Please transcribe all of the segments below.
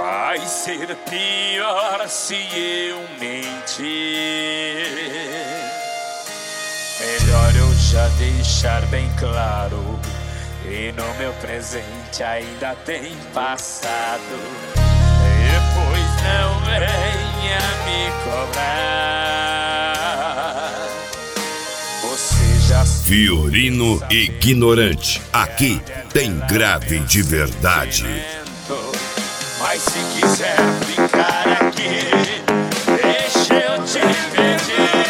Vai ser pior se eu mentir. Melhor eu já deixar bem claro, e no meu presente ainda tem passado. Depois não venha me cobrar. Você já Fiorino Ignorante. Aqui tem grave de verdade. Mas se quiser ficar aqui, deixa eu te pedir.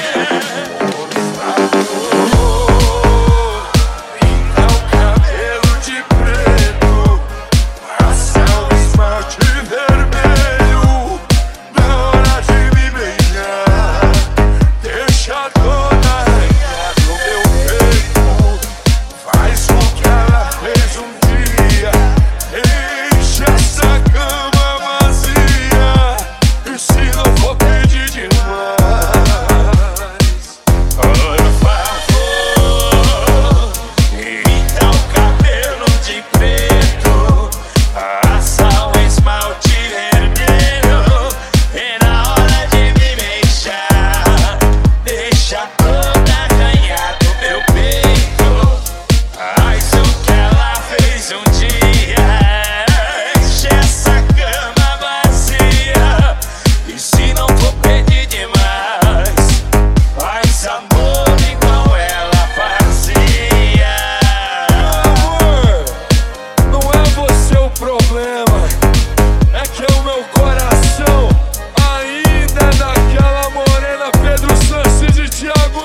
Pinta o cabelo de preto, passa o esmalte vermelho. Na hora de me beijar, deixa toda arranhada no meu peito. Faz o que ela fez um dia. Deixa essa cama vazia, e se não for pedir demais, por favor, pinta o cabelo de preto, passa o esmalte vermelho, e na hora de me beijar, deixa toda arranhada no meu peito. Faz o que ela fez um dia. Deixa essa cama vazia, e se não for pedir demais, faz amor igual ela fazia. Amor, não é você o problema, é que o meu coração ainda é daquela morena Pedro Sanches e Thiago.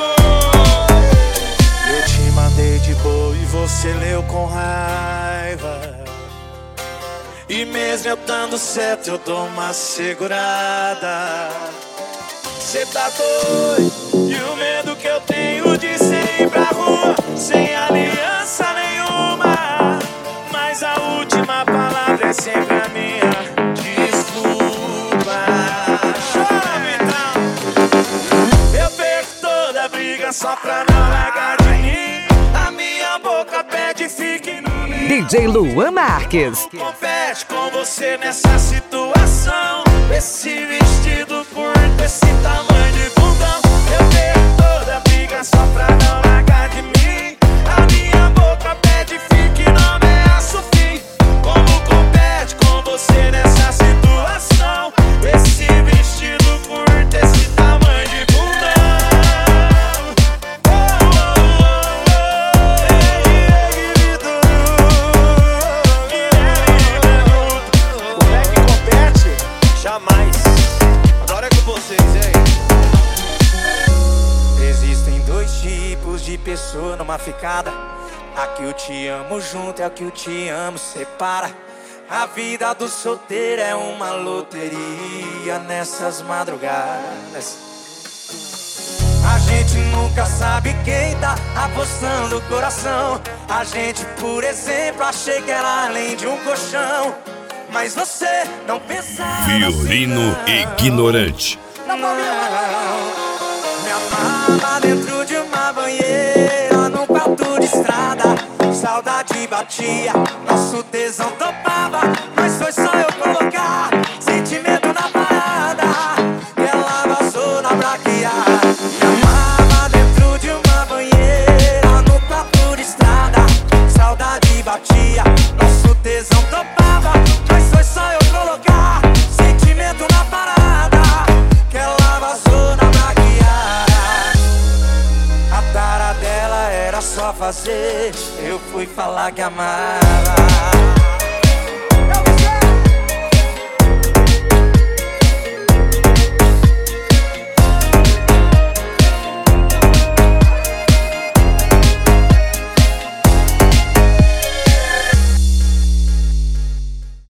Eu te mandei de boa e você leu com raiva. E mesmo eu dando certo, eu dou uma segurada. Cê tá doido? E o medo que eu tenho de ser ir pra rua sem aliança nenhuma. Mas a última palavra é sempre a minha. Desculpa. Chora, então. Eu perco toda a briga só pra não largar de mim. A minha boca pede fique no meu. DJ Luan Marques. Compete com você nessa situação. Esse vestido curto, esse tamanho de bundão. Eu perco toda a briga só pra não largar de mim. A minha boca pede fique, não ameaça o fim. Como compete com você nessa situação? Esse vestido curto, esse tamanho de bundão. Como é que compete? Jamais. Agora é com vocês, hein? Existem dois tipos de pessoa numa ficada. A que eu te amo junto e a que eu te amo separa. A vida do solteiro é uma loteria nessas madrugadas. A gente nunca sabe quem tá apostando o coração. A gente, por exemplo, achei que era além de um colchão. Mas você não pensava Fiorino assim, não. Ignorante. Não, me amava dentro de uma banheira, num quarto de estrada. Saudade batia, nosso tesão topava. Mas foi só eu colocar sentimento na parada, que ela vazou na braqueada. Me amava dentro de uma banheira, num quarto de estrada. Saudade batia, nosso tesão topava. Mas foi só eu colocar sentimento na parada, que ela vazou na braqueada. A tara dela era só fazer, eu fui falar que amava.